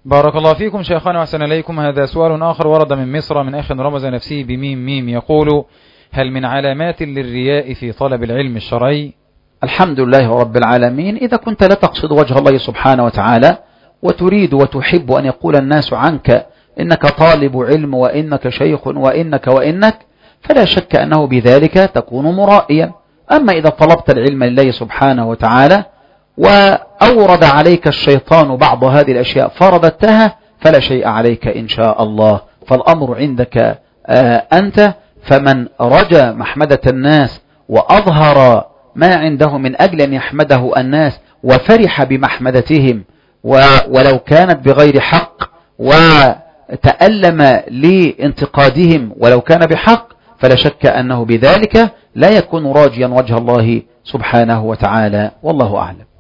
بارك الله فيكم شيخنا وأحسن إليكم. هذا سؤال آخر ورد من مصر من أخ رمز نفسه بميم ميم، يقول: هل من علامات للرياء في طلب العلم الشرعي؟ الحمد لله رب العالمين. إذا كنت لا تقصد وجه الله سبحانه وتعالى وتريد وتحب أن يقول الناس عنك إنك طالب علم وإنك شيخ وإنك فلا شك أنه بذلك تكون مرائيا. أما إذا طلبت العلم لله سبحانه وتعالى وأورد عليك الشيطان بعض هذه الأشياء فرددتها فلا شيء عليك إن شاء الله، فالأمر عندك أنت. فمن رجى محمدة الناس وأظهر ما عنده من أجل أن يحمده الناس وفرح بمحمدتهم ولو كانت بغير حق وتألم لانتقادهم ولو كان بحق، فلا شك أنه بذلك لا يكون راجيا وجه الله سبحانه وتعالى، والله أعلم.